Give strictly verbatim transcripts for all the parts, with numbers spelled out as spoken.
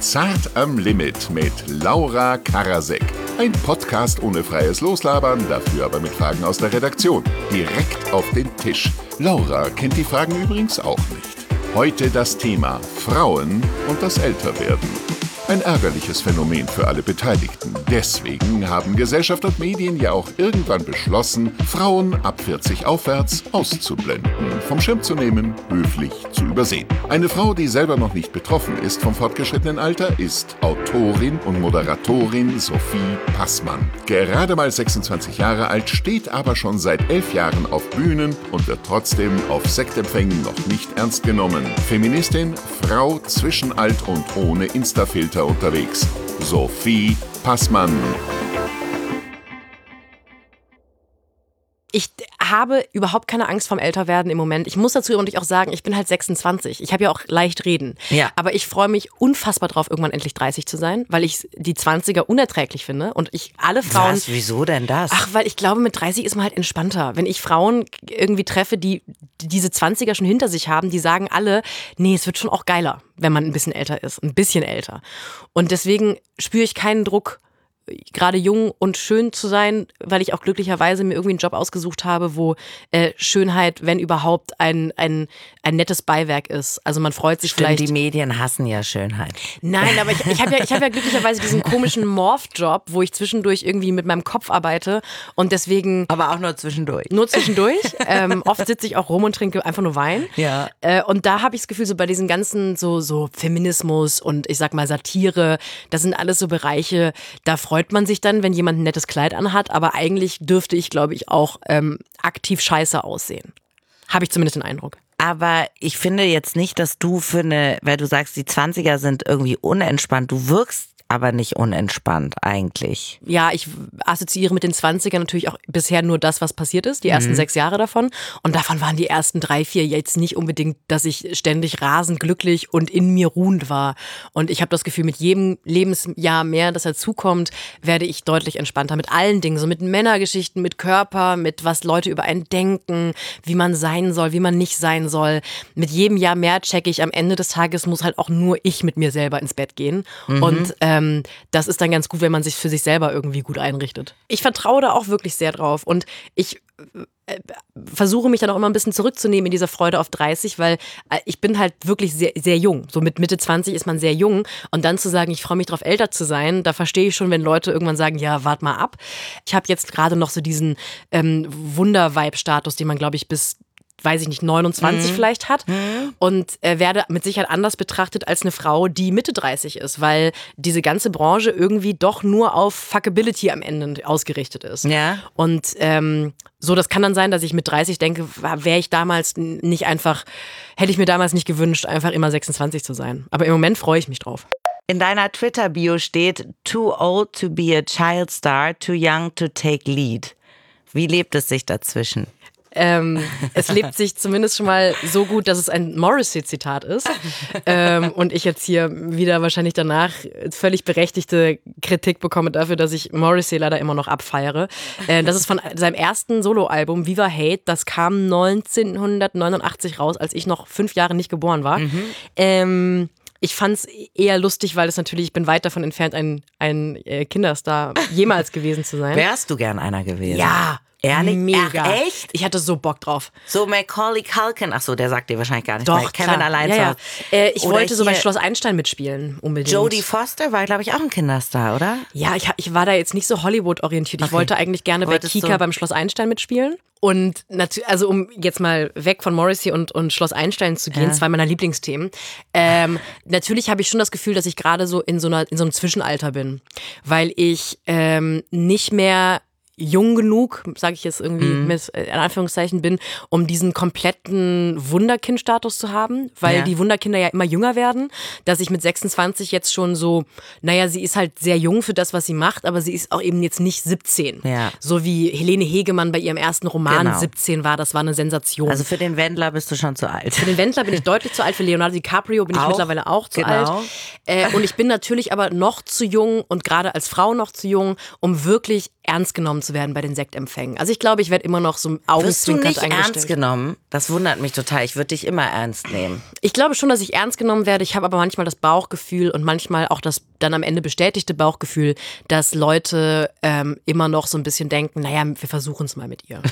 Zart am Limit mit Laura Karasek. Ein Podcast ohne freies Loslabern, dafür aber mit Fragen aus der Redaktion. Direkt auf den Tisch. Laura kennt die Fragen übrigens auch nicht. Heute das Thema Frauen und das Älterwerden. Ein ärgerliches Phänomen für alle Beteiligten. Deswegen haben Gesellschaft und Medien ja auch irgendwann beschlossen, Frauen ab vierzig aufwärts auszublenden, vom Schirm zu nehmen, höflich zu übersehen. Eine Frau, die selber noch nicht betroffen ist vom fortgeschrittenen Alter, ist Autorin und Moderatorin Sophie Passmann. Gerade mal sechsundzwanzig Jahre alt, steht aber schon seit elf Jahren auf Bühnen und wird trotzdem auf Sektempfängen noch nicht ernst genommen. Feministin, Frau zwischen alt und ohne Insta-Filter unterwegs. Sophie Passmann. Ich habe überhaupt keine Angst vorm Älterwerden im Moment. Ich muss dazu übrigens auch sagen, ich bin halt sechsundzwanzig. Ich habe ja auch leicht reden. Ja. Aber ich freue mich unfassbar drauf, irgendwann endlich dreißig zu sein, weil ich die zwanziger unerträglich finde. Und ich alle Frauen... Was? Wieso denn das? Ach, weil ich glaube, mit dreißig ist man halt entspannter. Wenn ich Frauen irgendwie treffe, die diese zwanziger schon hinter sich haben, die sagen alle, nee, es wird schon auch geiler, wenn man ein bisschen älter ist. Ein bisschen älter. Und deswegen spüre ich keinen Druck, gerade jung und schön zu sein, weil ich auch glücklicherweise mir irgendwie einen Job ausgesucht habe, wo äh, Schönheit, wenn überhaupt, ein, ein, ein nettes Beiwerk ist. Also man freut sich Stimmt, vielleicht... die Medien hassen ja Schönheit. Nein, aber ich, ich habe ja, ich hab ja glücklicherweise diesen komischen Morph-Job, wo ich zwischendurch irgendwie mit meinem Kopf arbeite und deswegen... Aber auch nur zwischendurch. Nur zwischendurch. ähm, oft sitze ich auch rum und trinke einfach nur Wein. Ja. Äh, und da habe ich das Gefühl, so bei diesen ganzen so, so Feminismus und ich sag mal Satire, das sind alles so Bereiche, da freut man sich dann, wenn jemand ein nettes Kleid anhat, aber eigentlich dürfte ich, glaube ich, auch ähm, aktiv scheiße aussehen. Habe ich zumindest den Eindruck. Aber ich finde jetzt nicht, dass du für eine, weil du sagst, die zwanziger sind irgendwie unentspannt, du wirkst aber nicht unentspannt eigentlich. Ja, ich assoziiere mit den zwanzigern natürlich auch bisher nur das, was passiert ist, die ersten mhm. sechs Jahre davon. Und davon waren die ersten drei, vier jetzt nicht unbedingt, dass ich ständig rasend glücklich und in mir ruhend war. Und ich habe das Gefühl, mit jedem Lebensjahr mehr, das dazukommt, werde ich deutlich entspannter mit allen Dingen. So mit Männergeschichten, mit Körper, mit was Leute über einen denken, wie man sein soll, wie man nicht sein soll. Mit jedem Jahr mehr checke ich, am Ende des Tages muss halt auch nur ich mit mir selber ins Bett gehen. Mhm. Und ähm, das ist dann ganz gut, wenn man sich für sich selber irgendwie gut einrichtet. Ich vertraue da auch wirklich sehr drauf und ich äh, versuche mich dann auch immer ein bisschen zurückzunehmen in dieser Freude auf dreißig, weil äh, ich bin halt wirklich sehr, sehr jung. So mit Mitte zwanzig ist man sehr jung und dann zu sagen, ich freue mich drauf, älter zu sein, da verstehe ich schon, wenn Leute irgendwann sagen, ja, wart mal ab. Ich habe jetzt gerade noch so diesen ähm, Wunder-Vibe-Status, den man, glaube ich, bis weiß ich nicht, neunundzwanzig mhm. vielleicht hat mhm. und äh, werde mit Sicherheit anders betrachtet als eine Frau, die Mitte dreißig ist, weil diese ganze Branche irgendwie doch nur auf Fuckability am Ende ausgerichtet ist. Ja. Und ähm, so, das kann dann sein, dass ich mit dreißig denke, wäre ich damals nicht einfach, hätte ich mir damals nicht gewünscht, einfach immer sechsundzwanzig zu sein. Aber im Moment freue ich mich drauf. In deiner Twitter-Bio steht, too old to be a child star, too young to take lead. Wie lebt es sich dazwischen? Ähm, es lebt sich zumindest schon mal so gut, dass es ein Morrissey-Zitat ist ähm, und ich jetzt hier wieder wahrscheinlich danach völlig berechtigte Kritik bekomme dafür, dass ich Morrissey leider immer noch abfeiere. Äh, das ist von seinem ersten Soloalbum Viva Hate, das kam neunzehnhundertneunundachtzig raus, als ich noch fünf Jahre nicht geboren war. Mhm. Ähm, Ich fand's eher lustig, weil es natürlich, ich bin weit davon entfernt, ein, ein Kinderstar jemals gewesen zu sein. Wärst du gern einer gewesen? Ja. Ehrlich? Mega. Ach, echt? Ich hatte so Bock drauf. So Macaulay Culkin, ach so, der sagt dir wahrscheinlich gar nicht. Doch, Kevin klar. allein ja, ja. äh, Ich oder wollte so bei hier Schloss Einstein mitspielen, unbedingt. Jodie Foster war, glaube ich, auch ein Kinderstar, oder? Ja, ich, ich war da jetzt nicht so Hollywood-orientiert. Ich Okay. wollte eigentlich gerne Wolltest bei Kika du? beim Schloss Einstein mitspielen. Und natürlich, also um jetzt mal weg von Morrissey und, und Schloss Einstein zu gehen, Ja. zwei meiner Lieblingsthemen. Ähm, natürlich habe ich schon das Gefühl, dass ich gerade so in so einer in so einem Zwischenalter bin, weil ich ähm, nicht mehr jung genug, sage ich jetzt irgendwie Mhm. mit in Anführungszeichen bin, um diesen kompletten Wunderkind-Status zu haben, weil Ja. die Wunderkinder ja immer jünger werden, dass ich mit sechsundzwanzig jetzt schon so, naja, sie ist halt sehr jung für das, was sie macht, aber sie ist auch eben jetzt nicht siebzehn. Ja. So wie Helene Hegemann bei ihrem ersten Roman Genau. siebzehn war, das war eine Sensation. Also für den Wendler bist du schon zu alt. Für den Wendler bin ich deutlich zu alt, für Leonardo DiCaprio bin ich Auch? mittlerweile auch zu Genau. alt. Äh, und ich bin natürlich aber noch zu jung und gerade als Frau noch zu jung, um wirklich ernst genommen zu zu werden bei den Sektempfängen. Also ich glaube, ich werde immer noch so augenzwinkernd eingestellt. Wirst du nicht eingestellt. ernst genommen? Das wundert mich total. Ich würde dich immer ernst nehmen. Ich glaube schon, dass ich ernst genommen werde. Ich habe aber manchmal das Bauchgefühl und manchmal auch das dann am Ende bestätigte Bauchgefühl, dass Leute ähm, immer noch so ein bisschen denken, naja, wir versuchen es mal mit ihr.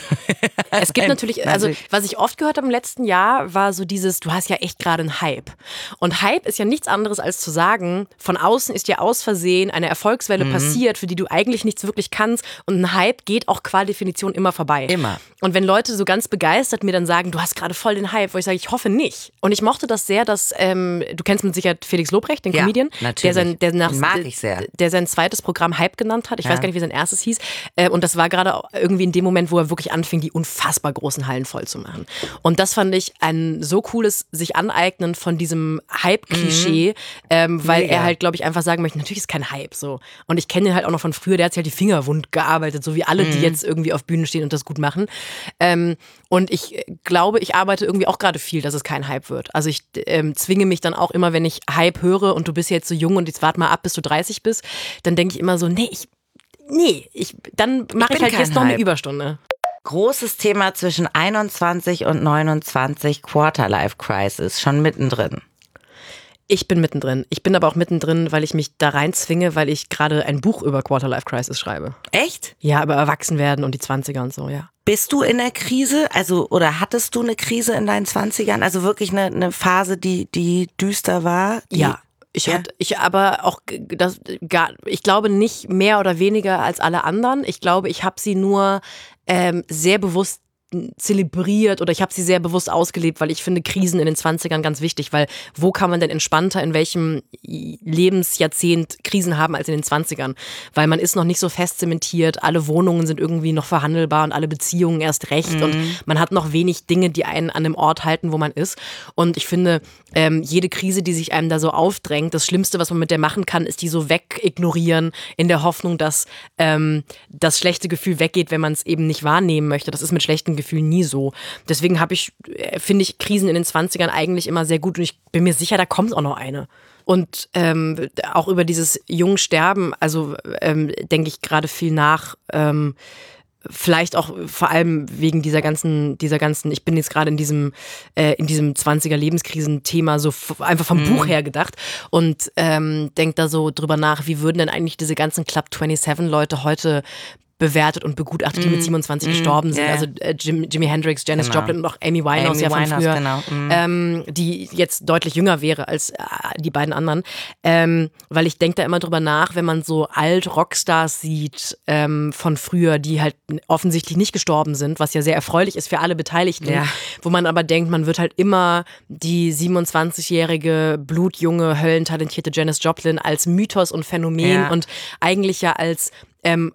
Es gibt natürlich, also was ich oft gehört habe im letzten Jahr, war so dieses, du hast ja echt gerade einen Hype. Und Hype ist ja nichts anderes als zu sagen, von außen ist dir aus Versehen eine Erfolgswelle mhm. passiert, für die du eigentlich nichts wirklich kannst. Und ein Hype geht auch qua Definition immer vorbei. Immer. Und wenn Leute so ganz begeistert mir dann sagen, du hast gerade voll den Hype, wo ich sage, ich hoffe nicht. Und ich mochte das sehr, dass, ähm, du kennst mit Sicherheit Felix Lobrecht, den ja, Comedian, natürlich. der sein, der nach, mag ich sehr. der sein zweites Programm Hype genannt hat. Ich ja. weiß gar nicht, wie sein erstes hieß. Äh, und das war gerade irgendwie in dem Moment, wo er wirklich anfing, die unfassbar großen Hallen voll zu machen. Und das fand ich ein so cooles sich aneignen von diesem Hype-Klischee, mhm. ähm, weil Mega. er halt, glaube ich, einfach sagen möchte, natürlich ist kein Hype so. Und ich kenne den halt auch noch von früher, der hat sich halt die Finger wund gearbeitet, so wie alle, mhm. die jetzt irgendwie auf Bühnen stehen und das gut machen. Ähm, und ich glaube, ich arbeite irgendwie auch gerade viel, dass es kein Hype wird. Also ich ähm, zwinge mich dann auch immer, wenn ich Hype höre und du bist jetzt so jung und jetzt warte mal ab, bis du dreißig bist, dann denke ich immer so, nee, ich, nee, ich, dann mache ich, ich halt jetzt noch eine Überstunde. Großes Thema zwischen einundzwanzig und neunundzwanzig, Quarterlife-Crisis, schon mittendrin. Ich bin mittendrin. Ich bin aber auch mittendrin, weil ich mich da reinzwinge, weil ich gerade ein Buch über Quarterlife-Crisis schreibe. Echt? Ja, über Erwachsenwerden und die zwanziger und so, ja. Bist du in der Krise? Also, oder hattest du eine Krise in deinen zwanzigern? Also wirklich eine, eine Phase, die, die düster war? Die ja. Ich ja. hatte, ich aber auch, das, gar, ich glaube nicht mehr oder weniger als alle anderen. Ich glaube, ich habe sie nur ähm, sehr bewusst zelebriert oder ich habe sie sehr bewusst ausgelebt, weil ich finde Krisen in den zwanzigern ganz wichtig, weil wo kann man denn entspannter in welchem Lebensjahrzehnt Krisen haben als in den zwanzigern? Weil man ist noch nicht so fest zementiert, alle Wohnungen sind irgendwie noch verhandelbar und alle Beziehungen erst recht mhm. und man hat noch wenig Dinge, die einen an dem Ort halten, wo man ist. Und ich finde, ähm, jede Krise, die sich einem da so aufdrängt, das Schlimmste, was man mit der machen kann, ist die so wegignorieren in der Hoffnung, dass ähm, das schlechte Gefühl weggeht, wenn man es eben nicht wahrnehmen möchte. Das ist mit schlechten Gefühl nie so. Deswegen habe ich, finde ich Krisen in den zwanzigern eigentlich immer sehr gut und ich bin mir sicher, da kommt auch noch eine. Und ähm, auch über dieses Jungsterben, also ähm, denke ich gerade viel nach, ähm, vielleicht auch vor allem wegen dieser ganzen, dieser ganzen, ich bin jetzt gerade in diesem, äh, in diesem zwanziger Lebenskrisen-Thema so f- einfach vom mhm. Buch her gedacht und ähm, denke da so drüber nach, wie würden denn eigentlich diese ganzen Club siebenundzwanzig Leute heute bewertet und begutachtet, die mm. mit siebenundzwanzig mm. gestorben sind. Yeah. Also äh, Jim, Jimi Hendrix, Janis genau. Joplin und auch Amy Winehouse Amy ja von Winehouse, früher, genau. mm. ähm, die jetzt deutlich jünger wäre als äh, die beiden anderen. Ähm, weil ich denke da immer drüber nach, wenn man so Alt-Rockstars sieht ähm, von früher, die halt offensichtlich nicht gestorben sind, was ja sehr erfreulich ist für alle Beteiligten, ja. wo man aber denkt, man wird halt immer die siebenundzwanzigjährige, blutjunge, höllentalentierte Janis Joplin als Mythos und Phänomen ja. und eigentlich ja als ähm,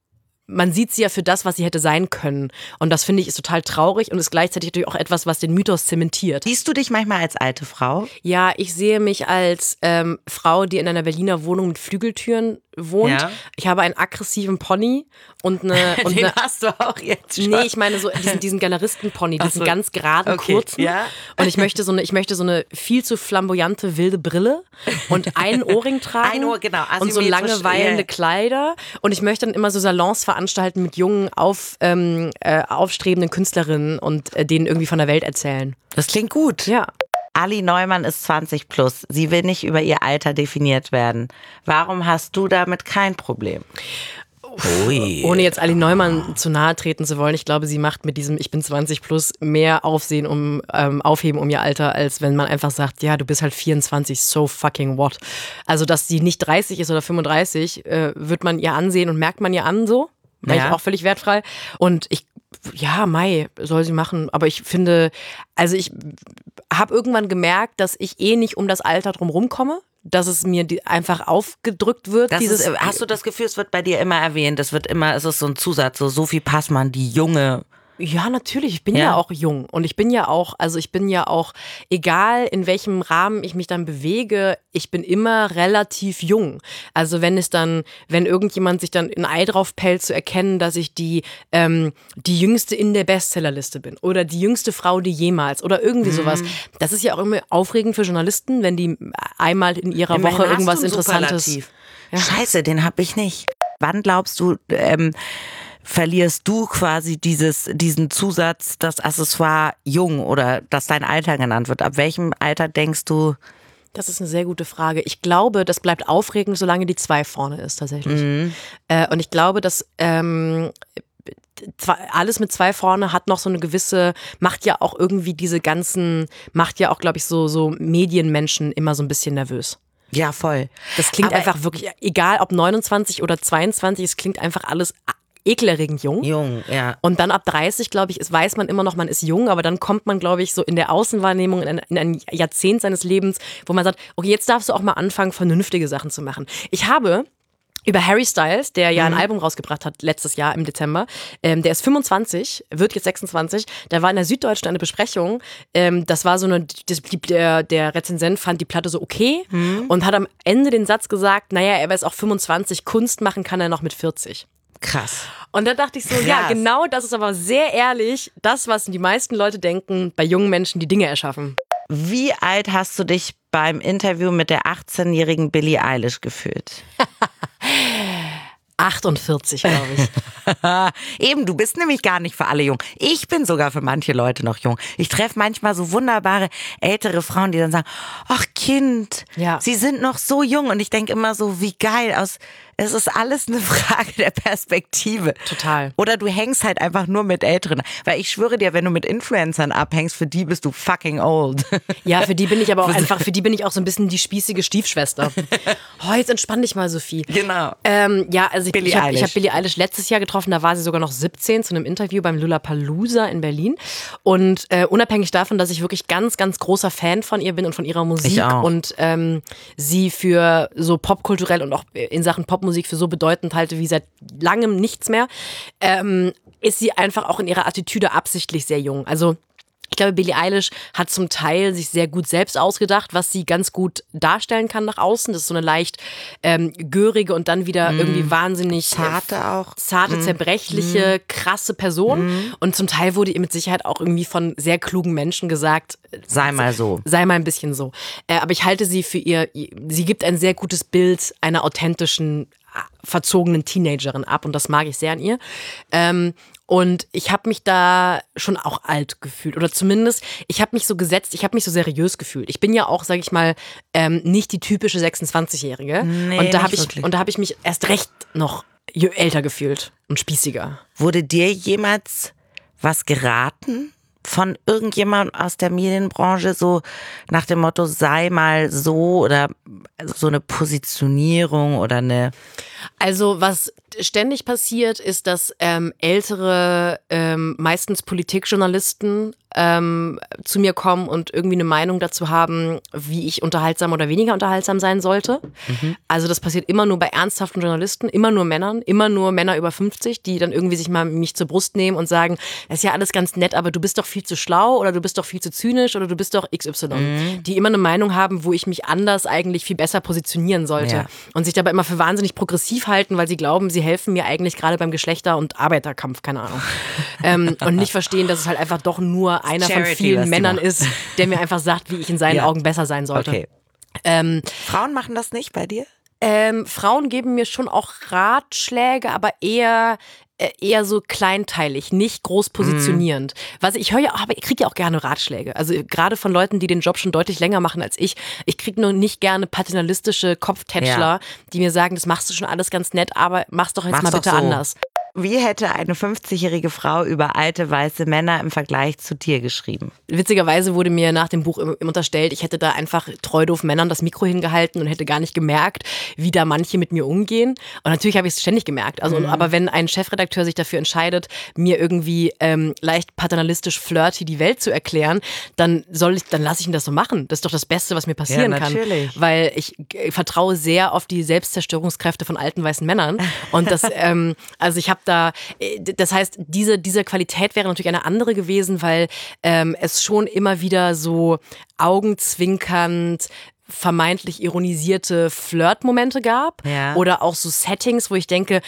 man sieht sie ja für das, was sie hätte sein können. Und das finde ich ist total traurig und ist gleichzeitig natürlich auch etwas, was den Mythos zementiert. Siehst du dich manchmal als alte Frau? Ja, ich sehe mich als ähm, Frau, die in einer Berliner Wohnung mit Flügeltüren wohnt. Ja. Ich habe einen aggressiven Pony und eine... Und Den eine, hast du auch jetzt schon. Nee, ich meine so diesen, diesen Galleristen-Pony, diesen so. ganz geraden, okay. kurzen. Ja. Und ich möchte, so eine, ich möchte so eine viel zu flamboyante, wilde Brille und einen Ohrring tragen. Ein Ohr, genau. Und so lange weilende Kleider. Und ich möchte dann immer so Salons veranstalten mit jungen, auf, ähm, äh, aufstrebenden Künstlerinnen und äh, denen irgendwie von der Welt erzählen. Das klingt gut. Ja. Ali Neumann ist zwanzig plus. Sie will nicht über ihr Alter definiert werden. Warum hast du damit kein Problem? Ui. Ohne jetzt Ali Neumann zu nahe treten zu wollen, ich glaube, sie macht mit diesem Ich bin zwanzig plus mehr Aufsehen um ähm, Aufheben um ihr Alter, als wenn man einfach sagt, ja, du bist halt vierundzwanzig, so fucking what. Also, dass sie nicht dreißig ist oder fünfunddreißig, äh, wird man ihr ansehen und merkt man ihr an so. Weil ja. ich auch völlig wertfrei. Und ich, ja, Mai, soll sie machen. Aber ich finde, also ich habe irgendwann gemerkt, dass ich eh nicht um das Alter drumherum komme. Dass es mir die einfach aufgedrückt wird. Das dieses ist, hast du das Gefühl, es wird bei dir immer erwähnt, es wird immer, es ist so ein Zusatz, so Sophie Passmann, die junge. Ja, natürlich. Ich bin ja. ja auch jung und ich bin ja auch, also ich bin ja auch, egal in welchem Rahmen ich mich dann bewege, ich bin immer relativ jung. Also wenn es dann, wenn irgendjemand sich dann ein Ei drauf pellt, zu erkennen, dass ich die, ähm, die Jüngste in der Bestsellerliste bin oder die jüngste Frau, die jemals oder irgendwie mhm. sowas. Das ist ja auch immer aufregend für Journalisten, wenn die einmal in ihrer Immerhin Woche irgendwas Interessantes. Ja. Scheiße, den hab ich nicht. Wann glaubst du, ähm, verlierst du quasi dieses, diesen Zusatz, das Accessoire jung oder dass dein Alter genannt wird. Ab welchem Alter denkst du? Das ist eine sehr gute Frage. Ich glaube, das bleibt aufregend, solange die zwei vorne ist tatsächlich. Mhm. Äh, und ich glaube, dass ähm, alles mit zwei vorne hat noch so eine gewisse, macht ja auch irgendwie diese ganzen, macht ja auch, glaube ich, so, so Medienmenschen immer so ein bisschen nervös. Ja, voll. Das klingt Aber einfach wirklich, egal ob neunundzwanzig oder zweiundzwanzig, es klingt einfach alles ekelerregend jung. Jung, ja. Und dann ab dreißig, glaube ich, ist, weiß man immer noch, man ist jung, aber dann kommt man, glaube ich, so in der Außenwahrnehmung in ein, in ein Jahrzehnt seines Lebens, wo man sagt, okay, jetzt darfst du auch mal anfangen, vernünftige Sachen zu machen. Ich habe über Harry Styles, der ja ein mhm. Album rausgebracht hat letztes Jahr im Dezember, ähm, der ist fünfundzwanzig, wird jetzt sechsundzwanzig, der war in der Süddeutschen eine Besprechung, ähm, das war so eine, das, der, der Rezensent fand die Platte so okay mhm. und hat am Ende den Satz gesagt, naja, er ist auch fünfundzwanzig, Kunst machen kann er noch mit vierzig. Krass. Und dann dachte ich so, Krass. ja, genau das ist aber sehr ehrlich das, was die meisten Leute denken, bei jungen Menschen, die Dinge erschaffen. Wie alt hast du dich beim Interview mit der achtzehnjährigen Billie Eilish gefühlt? achtundvierzig, glaube ich. Eben, du bist nämlich gar nicht für alle jung. Ich bin sogar für manche Leute noch jung. Ich treffe manchmal so wunderbare ältere Frauen, die dann sagen, ach Kind, ja. Sie sind noch so jung. Und ich denke immer so, wie geil aus. Es ist alles eine Frage der Perspektive. Total. Oder du hängst halt einfach nur mit Älteren. Weil ich schwöre dir, wenn du mit Influencern abhängst, für die bist du fucking old. Ja, für die bin ich aber auch einfach, für die bin ich auch so ein bisschen die spießige Stiefschwester. Oh, jetzt entspann dich mal, Sophie. Genau. Ähm, ja, also ich, Billie ich habe Eilish. hab Billie Eilish letztes Jahr getroffen, da war sie sogar noch siebzehn zu einem Interview beim Lollapalooza in Berlin. Und äh, unabhängig davon, dass ich wirklich ganz, ganz großer Fan von ihr bin und von ihrer Musik ich auch. und ähm, sie für so popkulturell und auch in Sachen Popmusik für so bedeutend halte wie seit langem nichts mehr, ähm, ist sie einfach auch in ihrer Attitüde absichtlich sehr jung. Also ich glaube, Billie Eilish hat zum Teil sich sehr gut selbst ausgedacht, was sie ganz gut darstellen kann nach außen. Das ist so eine leicht ähm, görige und dann wieder mm. irgendwie wahnsinnig zarte, äh, auch. zarte, mm. zerbrechliche, mm. krasse Person. Mm. Und zum Teil wurde ihr mit Sicherheit auch irgendwie von sehr klugen Menschen gesagt, sei mal so. Sei mal ein bisschen so. Äh, aber ich halte sie für ihr, sie gibt ein sehr gutes Bild einer authentischen, verzogenen Teenagerin ab und das mag ich sehr an ihr. Ähm, und ich habe mich da schon auch alt gefühlt oder zumindest, ich habe mich so gesetzt, ich habe mich so seriös gefühlt. Ich bin ja auch, sage ich mal, ähm, nicht die typische sechsundzwanzigjährige. Nee, und da habe ich wirklich. und da habe ich mich erst recht noch älter gefühlt und spießiger. Wurde dir jemals was geraten? Von irgendjemand aus der Medienbranche, so nach dem Motto, sei mal so oder so eine Positionierung oder eine... Also was ständig passiert, ist, dass ähm, ältere, ähm, meistens Politikjournalisten ähm, zu mir kommen und irgendwie eine Meinung dazu haben, wie ich unterhaltsam oder weniger unterhaltsam sein sollte. Mhm. Also das passiert immer nur bei ernsthaften Journalisten, immer nur Männern, immer nur Männer über fünfzig, die dann irgendwie sich mal mich zur Brust nehmen und sagen, das ist ja alles ganz nett, aber du bist doch viel zu schlau oder du bist doch viel zu zynisch oder du bist doch X Y. Mhm. Die immer eine Meinung haben, wo ich mich anders eigentlich viel besser positionieren sollte. Ja. Und sich dabei immer für wahnsinnig progressiv halten, weil sie glauben, sie helfen mir eigentlich gerade beim Geschlechter- und Arbeiterkampf, keine Ahnung. ähm, und nicht verstehen, dass es halt einfach doch nur einer Charity, von vielen Männern ist, der mir einfach sagt, wie ich in seinen ja. Augen besser sein sollte. Okay. Ähm, Frauen machen das nicht bei dir? Ähm, Frauen geben mir schon auch Ratschläge, aber eher eher so kleinteilig, nicht groß positionierend. Mm. Was ich höre ja, aber ich kriege ja auch gerne Ratschläge. Also gerade von Leuten, die den Job schon deutlich länger machen als ich. Ich kriege nur nicht gerne paternalistische Kopftätschler, ja. die mir sagen, das machst du schon alles ganz nett, aber mach's doch jetzt mach's mal bitte so. anders. Wie hätte eine fünfzigjährige Frau über alte weiße Männer im Vergleich zu dir geschrieben? Witzigerweise wurde mir nach dem Buch unterstellt, ich hätte da einfach treu doof Männern das Mikro hingehalten und hätte gar nicht gemerkt, wie da manche mit mir umgehen. Und natürlich habe ich es ständig gemerkt. Also, mhm. aber wenn ein Chefredakteur sich dafür entscheidet, mir irgendwie ähm, leicht paternalistisch flirty die Welt zu erklären, dann soll ich, dann lasse ich ihn das so machen. Das ist doch das Beste, was mir passieren ja, natürlich. kann. Weil ich äh, vertraue sehr auf die Selbstzerstörungskräfte von alten weißen Männern. Und das, ähm, also ich habe da, das heißt, diese, diese Qualität wäre natürlich eine andere gewesen, weil ähm, es schon immer wieder so augenzwinkernd vermeintlich ironisierte Flirtmomente gab. Ja. Oder auch so Settings, wo ich denke,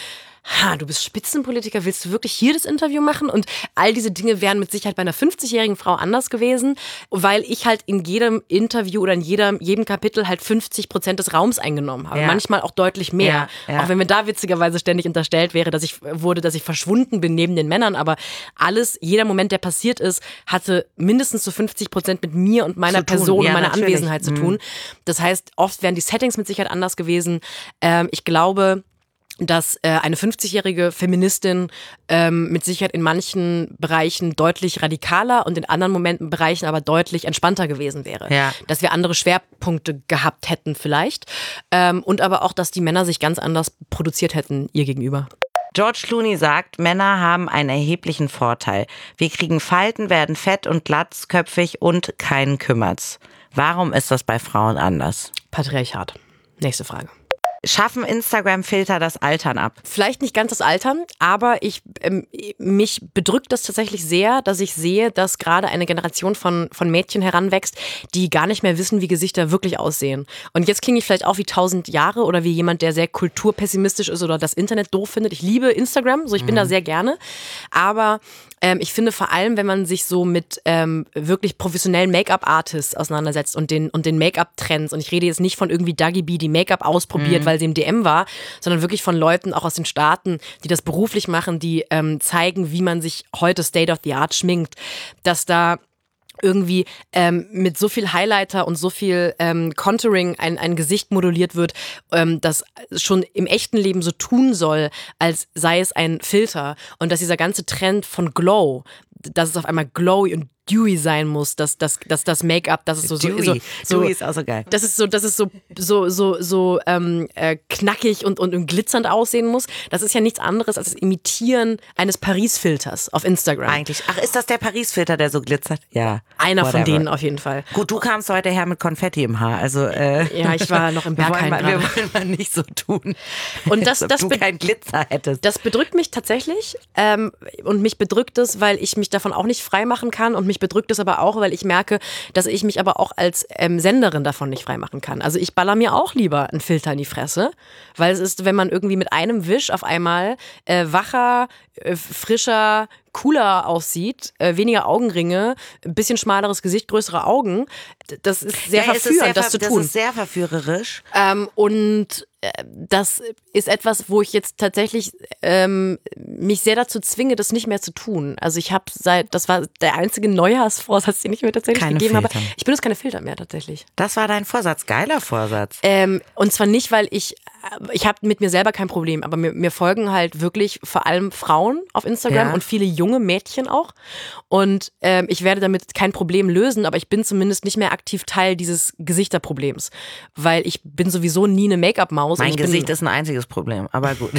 ha, du bist Spitzenpolitiker, willst du wirklich hier das Interview machen? Und all diese Dinge wären mit Sicherheit bei einer fünfzigjährigen Frau anders gewesen, weil ich halt in jedem Interview oder in jedem, jedem Kapitel halt fünfzig Prozent des Raums eingenommen habe. Ja. Manchmal auch deutlich mehr. Ja, ja. Auch wenn mir da witzigerweise ständig unterstellt wäre, dass ich wurde, dass ich verschwunden bin neben den Männern. Aber alles, jeder Moment, der passiert ist, hatte mindestens so fünfzig Prozent mit mir und meiner Person ja, und meiner natürlich. Anwesenheit zu tun. Das heißt, oft wären die Settings mit Sicherheit anders gewesen. Ähm, ich glaube, dass äh, eine fünfzigjährige Feministin ähm, mit Sicherheit in manchen Bereichen deutlich radikaler und in anderen Momenten Bereichen aber deutlich entspannter gewesen wäre. Ja. Dass wir andere Schwerpunkte gehabt hätten vielleicht. Ähm, und aber auch, dass die Männer sich ganz anders produziert hätten ihr gegenüber. George Clooney sagt, Männer haben einen erheblichen Vorteil. Wir kriegen Falten, werden fett und glatzköpfig und keinen kümmert's. Warum ist das bei Frauen anders? Patriarchat. Nächste Frage. Schaffen Instagram-Filter das Altern ab? Vielleicht nicht ganz das Altern, aber ich ähm, mich bedrückt das tatsächlich sehr, dass ich sehe, dass gerade eine Generation von, von Mädchen heranwächst, die gar nicht mehr wissen, wie Gesichter wirklich aussehen. Und jetzt klinge ich vielleicht auch wie tausend Jahre oder wie jemand, der sehr kulturpessimistisch ist oder das Internet doof findet. Ich liebe Instagram, so ich bin mhm. da sehr gerne, aber ähm, ich finde vor allem, wenn man sich so mit ähm, wirklich professionellen Make-up-Artists auseinandersetzt und den, und den Make-up-Trends, und ich rede jetzt nicht von irgendwie Dagi B, die Make-up ausprobiert, mhm. weil sie im D M war, sondern wirklich von Leuten auch aus den Staaten, die das beruflich machen, die ähm, zeigen, wie man sich heute State of the Art schminkt, dass da irgendwie ähm, mit so viel Highlighter und so viel ähm, Contouring ein, ein Gesicht moduliert wird, ähm, das schon im echten Leben so tun soll, als sei es ein Filter. Und dass dieser ganze Trend von Glow, dass es auf einmal glowy und dewy sein muss, dass, dass, dass das Make-up, das ist so, so, so, so Dewy ist auch so geil. Das ist so, das ist so, so, so, so ähm, äh, knackig und, und, und glitzernd aussehen muss. Das ist ja nichts anderes als das Imitieren eines Paris-Filters auf Instagram. Eigentlich. Ach, ist das der Paris-Filter, der so glitzert? Ja. Einer whatever. Von denen auf jeden Fall. Gut, du kamst heute her mit Konfetti im Haar. Also, äh, ja, ich war noch im Berghain. Wir, wir wollen mal nicht so tun, und das, als ob das du be- keinen Glitzer hättest. Das bedrückt mich tatsächlich. Ähm, und mich bedrückt es, weil ich mich davon auch nicht frei machen kann. Und mich bedrückt es aber auch, weil ich merke, dass ich mich aber auch als ähm, Senderin davon nicht freimachen kann. Also ich baller mir auch lieber einen Filter in die Fresse, weil es ist, wenn man irgendwie mit einem Wisch auf einmal äh, wacher, äh, frischer, cooler aussieht, äh, weniger Augenringe, ein bisschen schmaleres Gesicht, größere Augen. Das ist sehr ja, verführend, sehr, das zu tun. Das ist sehr verführerisch. Ähm, und äh, das ist etwas, wo ich jetzt tatsächlich ähm, mich sehr dazu zwinge, das nicht mehr zu tun. Also ich habe seit, das war der einzige Neujahrsvorsatz, den ich mir tatsächlich keine gegeben Filter. habe. Ich benutze keine Filter mehr tatsächlich. Das war dein Vorsatz, geiler Vorsatz. Ähm, und zwar nicht, weil ich, ich habe mit mir selber kein Problem, aber mir, mir folgen halt wirklich vor allem Frauen auf Instagram ja. und viele junge Mädchen auch. Und ähm, ich werde damit kein Problem lösen, aber ich bin zumindest nicht mehr aktiv Teil dieses Gesichterproblems, weil ich bin sowieso nie eine Make-up-Maus. Mein und Gesicht bin, ist ein einziges Problem, aber gut.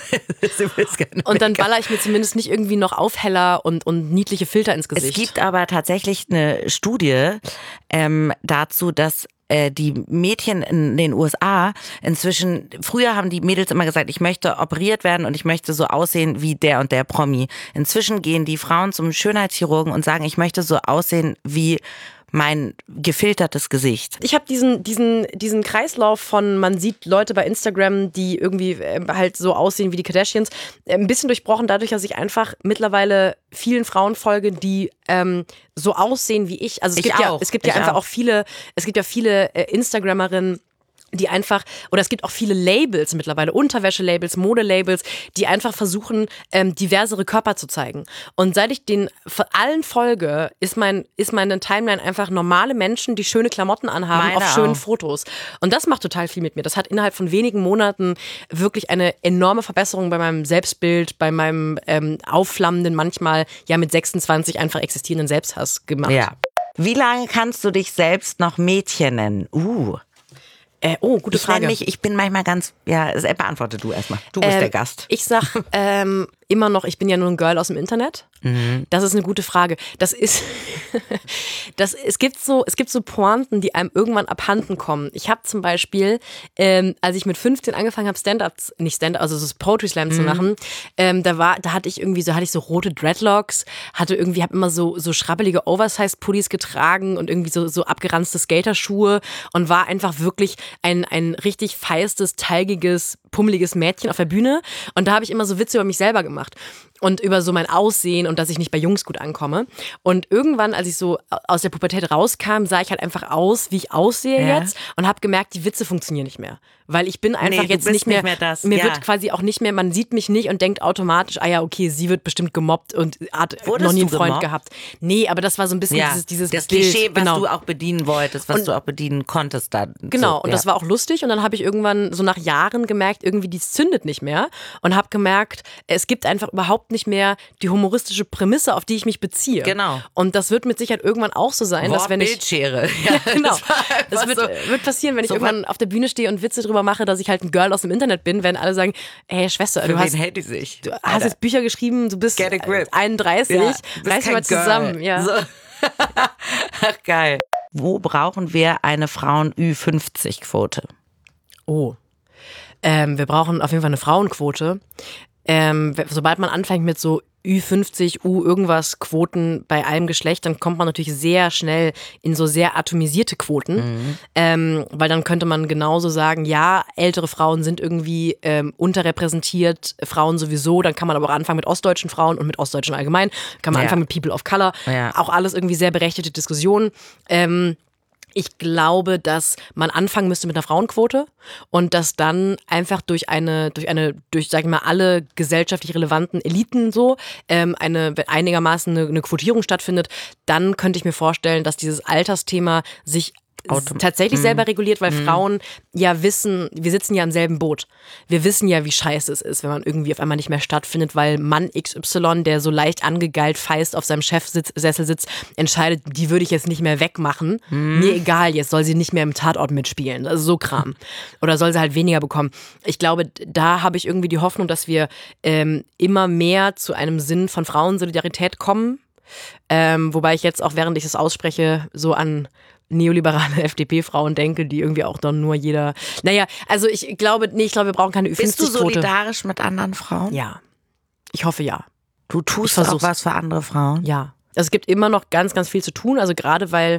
Und dann baller ich mir zumindest nicht irgendwie noch Aufheller und, und niedliche Filter ins Gesicht. Es gibt aber tatsächlich eine Studie ähm, dazu, dass äh, die Mädchen in den U S A inzwischen, früher haben die Mädels immer gesagt, ich möchte operiert werden und ich möchte so aussehen wie der und der Promi. Inzwischen gehen die Frauen zum Schönheitschirurgen und sagen, ich möchte so aussehen wie mein gefiltertes Gesicht. Ich habe diesen, diesen, diesen Kreislauf von, man sieht Leute bei Instagram, die irgendwie äh, halt so aussehen wie die Kardashians, äh, ein bisschen durchbrochen dadurch, dass ich einfach mittlerweile vielen Frauen folge, die ähm, so aussehen wie ich. Also es ich gibt auch. ja, es gibt ja ich einfach auch. auch viele, es gibt ja viele äh, Instagrammerinnen, die einfach, oder es gibt auch viele Labels mittlerweile, Unterwäschelabels, Modelabels, die einfach versuchen, ähm, diversere Körper zu zeigen. Und seit ich den allen folge, ist mein ist meine Timeline einfach normale Menschen, die schöne Klamotten anhaben, Meine auf schönen auch. Fotos. Und das macht total viel mit mir. Das hat innerhalb von wenigen Monaten wirklich eine enorme Verbesserung bei meinem Selbstbild, bei meinem ähm, aufflammenden, manchmal ja mit sechsundzwanzig einfach existierenden Selbsthass gemacht. Ja. Wie lange kannst du dich selbst noch Mädchen nennen? Uh. Äh, oh, gute ich Frage. Mich, ich bin manchmal ganz, ja, beantworte du erstmal. Du bist ähm, der Gast. Ich sag ähm, immer noch, ich bin ja nur ein Girl aus dem Internet. Mhm. Das ist eine gute Frage. Das ist, das, es gibt so, es gibt so Pointen, die einem irgendwann abhanden kommen. Ich habe zum Beispiel, ähm, als ich mit fünfzehn angefangen habe, Stand-ups, nicht Stand-up, also so Poetry Slam mhm. zu machen, ähm, da war, da hatte ich irgendwie so, hatte ich so rote Dreadlocks, hatte irgendwie, habe immer so so schrabbelige Oversize-Pullis getragen und irgendwie so so abgeranzte Skaterschuhe und war einfach wirklich ein ein richtig feistes, teilgiges pummeliges Mädchen auf der Bühne und da habe ich immer so Witze über mich selber gemacht und über so mein Aussehen und dass ich nicht bei Jungs gut ankomme. Und irgendwann, als ich so aus der Pubertät rauskam, sah ich halt einfach aus, wie ich aussehe Ja. jetzt und habe gemerkt, die Witze funktionieren nicht mehr. Weil ich bin einfach Nee, du jetzt bist nicht mehr, nicht mehr das, mir ja. wird quasi auch nicht mehr, man sieht mich nicht und denkt automatisch, ah ja, okay, sie wird bestimmt gemobbt und hat Wurdest noch nie einen du Freund gemobbt? gehabt. Nee, aber das war so ein bisschen Ja, dieses, dieses das Bild. Klischee, was genau. du auch bedienen wolltest, was Und- du auch bedienen konntest dann. Genau, so, und ja. das war auch lustig und dann habe ich irgendwann so nach Jahren gemerkt, irgendwie die zündet nicht mehr und habe gemerkt, es gibt einfach überhaupt nicht mehr die humoristische Prämisse, auf die ich mich beziehe. Genau. Und das wird mit Sicherheit irgendwann auch so sein, dass wenn ich Bildschere. ja, genau. Das war einfach Das wird, so- wird passieren, wenn ich so irgendwann auf der Bühne stehe und Witze drüber mache, dass ich halt ein Girl aus dem Internet bin, wenn alle sagen, hey Schwester, Für du wen hast, hält die sich? du hast jetzt Bücher geschrieben, du bist Get a grip. einunddreißig, Ja, du bist reiß dich kein mal zusammen. Girl. Ja. So. Ach, geil. Wo brauchen wir eine Frauen-Ü fünfzig Quote? Oh. Ähm, wir brauchen auf jeden Fall eine Frauenquote. Ähm, sobald man anfängt mit so Ü fünfzig, U irgendwas Quoten bei einem Geschlecht, dann kommt man natürlich sehr schnell in so sehr atomisierte Quoten. Mhm. Ähm, weil dann könnte man genauso sagen, ja, ältere Frauen sind irgendwie ähm, unterrepräsentiert, Frauen sowieso. Dann kann man aber auch anfangen mit ostdeutschen Frauen und mit Ostdeutschen allgemein. Kann man Ja. anfangen mit People of Color. Ja. Auch alles irgendwie sehr berechtigte Diskussionen. Ähm, Ich glaube, dass man anfangen müsste mit einer Frauenquote und dass dann einfach durch eine, durch eine, durch, sag ich mal, alle gesellschaftlich relevanten Eliten so ähm, eine einigermaßen eine, eine Quotierung stattfindet. Dann könnte ich mir vorstellen, dass dieses Altersthema sich Autom- tatsächlich selber reguliert, weil Frauen ja wissen, wir sitzen ja im selben Boot. Wir wissen ja, wie scheiße es ist, wenn man irgendwie auf einmal nicht mehr stattfindet, weil Mann X Y, der so leicht angegeilt feist auf seinem Chefsessel sitzt, entscheidet, die würde ich jetzt nicht mehr wegmachen. Mir egal, jetzt soll sie nicht mehr im Tatort mitspielen. Also so Kram. Oder soll sie halt weniger bekommen. Ich glaube, da habe ich irgendwie die Hoffnung, dass wir ähm, immer mehr zu einem Sinn von Frauensolidarität kommen. Ähm, wobei ich jetzt auch, während ich das ausspreche, so an neoliberale F D P-Frauen denke, die irgendwie auch dann nur jeder. Naja, also ich glaube, nee, ich glaube, wir brauchen keine Ü Bist du fünfzig-Quote. solidarisch mit anderen Frauen? Ja. Ich hoffe ja. Du Ich tust auch versuch's. was für andere Frauen? Ja. Also es gibt immer noch ganz, ganz viel zu tun. Also gerade weil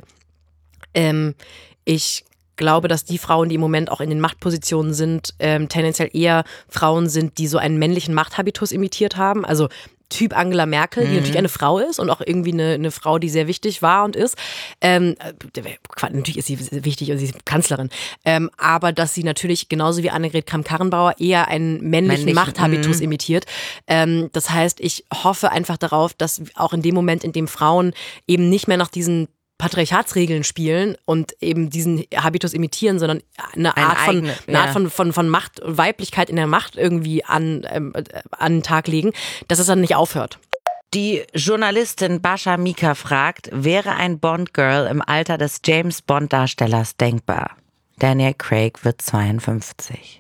ähm, ich glaube, dass die Frauen, die im Moment auch in den Machtpositionen sind, ähm, tendenziell eher Frauen sind, die so einen männlichen Machthabitus imitiert haben. Also Typ Angela Merkel, die natürlich eine Frau ist und auch irgendwie eine, eine Frau, die sehr wichtig war und ist. Ähm, natürlich ist sie wichtig und sie ist Kanzlerin. Ähm, aber dass sie natürlich genauso wie Annegret Kramp-Karrenbauer eher einen männlichen Männlich, Machthabitus imitiert. Ähm, das heißt, ich hoffe einfach darauf, dass auch in dem Moment, in dem Frauen eben nicht mehr nach diesen Patriarchatsregeln spielen und eben diesen Habitus imitieren, sondern eine Eine Art, von, eigene, eine Art ja. von, von, von Macht, Weiblichkeit in der Macht irgendwie an, ähm, an den Tag legen, dass es dann nicht aufhört. Die Journalistin Bascha Mika fragt, wäre ein Bond-Girl im Alter des James-Bond-Darstellers denkbar? Daniel Craig wird zweiundfünfzig.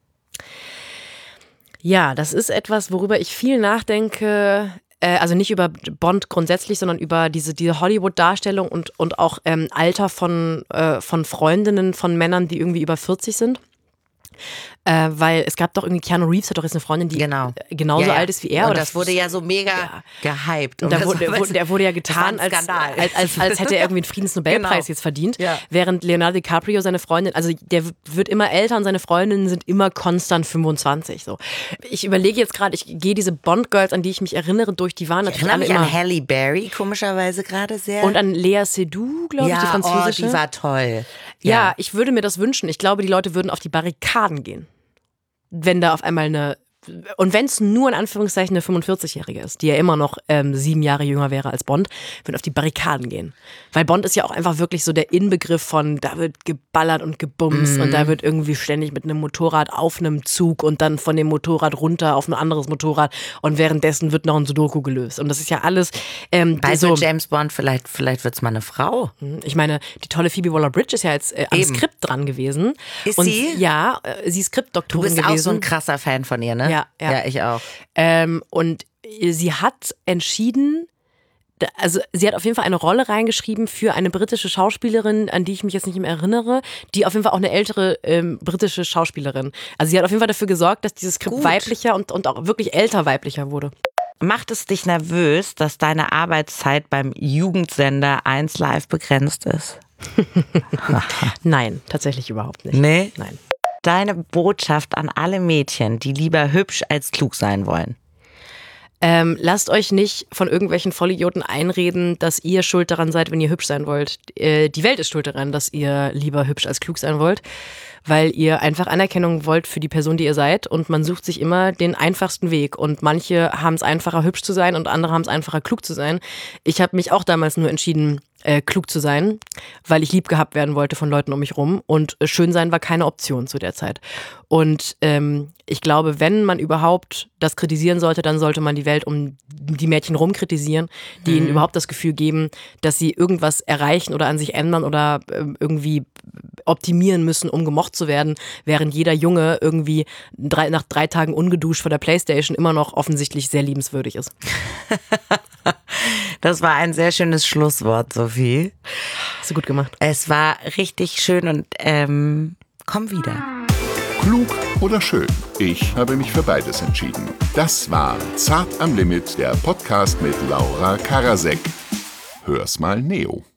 Ja, das ist etwas, worüber ich viel nachdenke. Äh, also nicht über Bond grundsätzlich, sondern über diese, diese Hollywood-Darstellung und, und auch ähm, Alter von, äh, von Freundinnen von Männern, die irgendwie über vierzig sind. Äh, weil es gab doch irgendwie, Keanu Reeves hat doch jetzt eine Freundin, die Genau. äh, genauso Ja, ja. alt ist wie er. Und oder das wurde ja so mega gehypt. Und da das wurde, war- wurde, der wurde ja getan, das war ein als, Skandal. als, als, als hätte er irgendwie einen Friedensnobelpreis Genau. jetzt verdient. Ja. Während Leonardo DiCaprio, seine Freundin, also der wird immer älter und seine Freundinnen sind immer konstant fünfundzwanzig. So. Ich überlege jetzt gerade, ich gehe diese Bond-Girls, an die ich mich erinnere, durch, die waren Ich natürlich erinnere alle mich immer. an Halle Berry, komischerweise gerade sehr. Und an Lea Seydoux, glaube ich, ja, die französische. Oh, die war toll. ja, ich würde mir das wünschen. Ich glaube, die Leute würden auf die Barrikaden gehen, wenn da auf einmal eine, und wenn es nur in Anführungszeichen eine fünfundvierzig-Jährige ist, die ja immer noch ähm, sieben Jahre jünger wäre als Bond, würden auf die Barrikaden gehen. Weil Bond ist ja auch einfach wirklich so der Inbegriff von, da wird geballert und gebumst Mhm. und da wird irgendwie ständig mit einem Motorrad auf einem Zug und dann von dem Motorrad runter auf ein anderes Motorrad und währenddessen wird noch ein Sudoku gelöst. Und das ist ja alles ähm, Bei so, so James Bond, vielleicht, vielleicht wird es mal eine Frau. ich meine, die tolle Phoebe Waller-Bridge ist ja jetzt äh, am Eben. Skript dran gewesen. Ist und sie? Ja, äh, sie ist Du Skriptdoktorin bist gewesen. auch so ein krasser Fan von ihr, ne? Ja, ja. Ja, ich auch. Ähm, und sie hat entschieden, da- also sie hat auf jeden Fall eine Rolle reingeschrieben für eine britische Schauspielerin, an die ich mich jetzt nicht mehr erinnere, die auf jeden Fall auch eine ältere ähm, britische Schauspielerin. Also sie hat auf jeden Fall dafür gesorgt, dass dieses Skript Gut. weiblicher und, und auch wirklich älter weiblicher wurde. Macht es dich nervös, dass deine Arbeitszeit beim Jugendsender eins Live begrenzt ist? Nein, tatsächlich überhaupt nicht. Nee. Nein. Deine Botschaft an alle Mädchen, die lieber hübsch als klug sein wollen. Ähm, lasst euch nicht von irgendwelchen Vollidioten einreden, dass ihr schuld daran seid, wenn ihr hübsch sein wollt. Äh, die Welt ist schuld daran, dass ihr lieber hübsch als klug sein wollt, weil ihr einfach Anerkennung wollt für die Person, die ihr seid, und man sucht sich immer den einfachsten Weg, und manche haben es einfacher, hübsch zu sein, und andere haben es einfacher, klug zu sein. Ich habe mich auch damals nur entschieden, äh, klug zu sein, weil ich lieb gehabt werden wollte von Leuten um mich rum, und äh, schön sein war keine Option zu der Zeit. Und ähm, ich glaube, wenn man überhaupt das kritisieren sollte, dann sollte man die Welt um die Mädchen rum kritisieren, die mhm. ihnen überhaupt das Gefühl geben, dass sie irgendwas erreichen oder an sich ändern oder äh, irgendwie optimieren müssen, um gemocht zu werden, während jeder Junge irgendwie drei, nach drei Tagen ungeduscht vor der Playstation immer noch offensichtlich sehr liebenswürdig ist. Das war ein sehr schönes Schlusswort, Sophie. Hast du gut gemacht. Es war richtig schön und ähm, komm wieder. Klug oder schön? Ich habe mich für beides entschieden. Das war Zart am Limit, der Podcast mit Laura Karasek. Hör's mal Neo.